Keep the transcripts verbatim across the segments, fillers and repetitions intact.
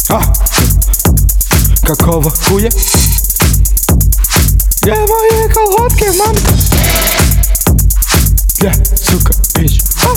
А, какого хуя? Где мои колготки, мам? Где, сука, бич? А?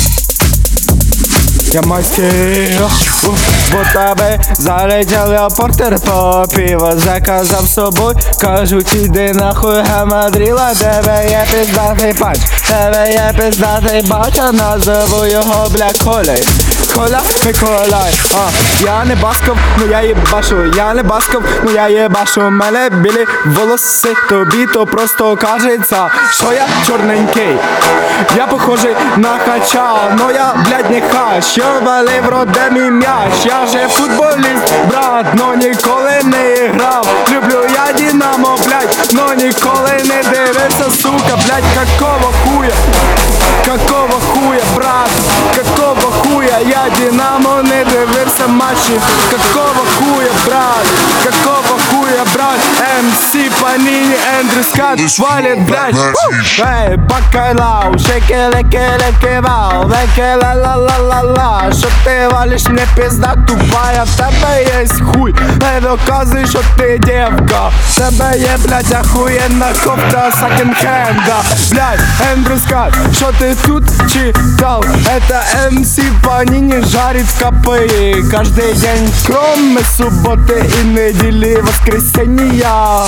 Я майський, бо тебе залетіли опортер по пиво. Заказав з собою, кажуть, іди нахуй, гамадріла. Тебе є пиздатий панч, тебе є пиздатий батя. Назову його, бля, Колей. Коля Миколай, а, я не Басков, ну я єбашу. Я не Басков, ну я єбашу. Мене білі волоси, тобі то просто кажеться, що я чорненький. Я похожий на кача, но я, блядь, не хач. Я валив родем м'яч. Я же футболіст, брат, но ніколи не грав. Люблю я Динамо, блядь, но ніколи не дивився, сука, блядь, какого хуя? Какого хуя, брат? Какого хуя? Я Динамо не дивився матчі. Какого хуя, брат? Какого хуя, брат? ем сі Паніні, Ендрю Скотт валять, блядь. Ей, бакалау, шеке-леке-леке-вау, леке-ла-ла-ла-ла-ла. Що ти валиш, не пизда тупая, в тебе єсть хуй. Не доказуй, що ти дівка. В тебе є, блядь, охуєнна кофта секонд-хенда. Блядь, Ендрю Скотт, що ти тут читал? Это ем сі Паніні жарит в КПІ. Каждый день, кроме субботи і неділі, воскресенья.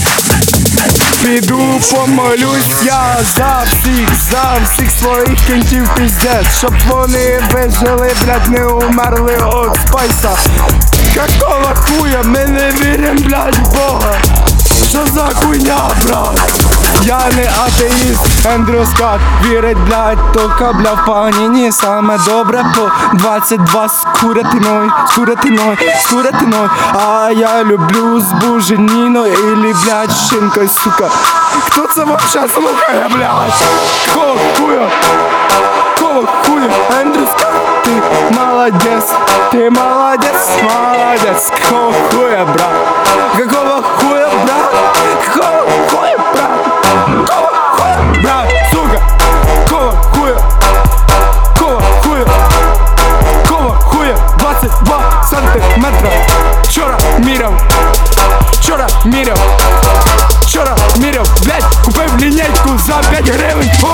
Піду помолюсь я за всіх, за всіх своїх кінтів пиздець, щоб вони вижили, блядь, не умерли от спайса. Какого хуя, ми не вірим, блядь, в Бога. Що за хуйня, брат? Я не атеїст, Ендрю Скотт вірить, блядь, тока, бля, в Паніні. Саме добре по двадцять два з курятиною, з курятиною, з курятиною. А я люблю з буженіною или, блядь, шинкой, сука. Хто це вообще слухає, блядь? Какого хуя? Какого хуя? Ендрю Скотт, ти молодець, ти молодець, молодець. Какого хуя, брат? Какого хуя, брат? Какого хуя, брат? Какого хуя, брат, сука? Какого хуя? Какого хуя? Какого хуя? двадцять два сантиметра. Вчора міряв, вчора міряв, вчора міряв, блядь, купив лінійку за п'ять гривень. О!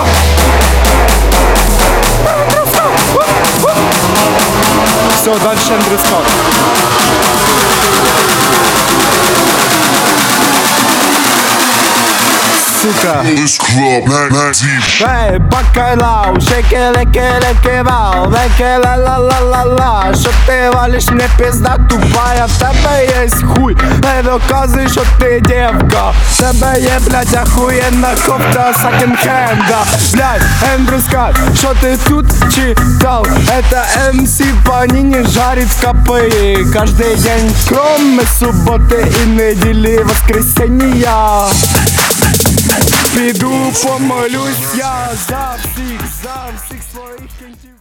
Все, дальше Ендрю Скотт. Сука. Ей, бакалау, шеке-леке-леке-вау, леке-ла-ла-ла-ла-ла. Що ти валиш, не пизда тупая, в тебе єсть хуй. Не доказуй, що ти дівка. В тебе є, блядь, охуєнна кофта секонд-хенда. Блядь, Ендрю Скотт, що ти тут читал? Это ем сі Паніні жарит в КПІ. Каждый день, кроме субботи і неділі, воскресенья. Піду помолюсь я за всіх, за всіх своїх кінтів.